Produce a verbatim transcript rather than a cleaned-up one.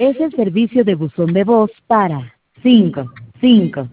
Es el servicio de buzón de voz para cinco cinco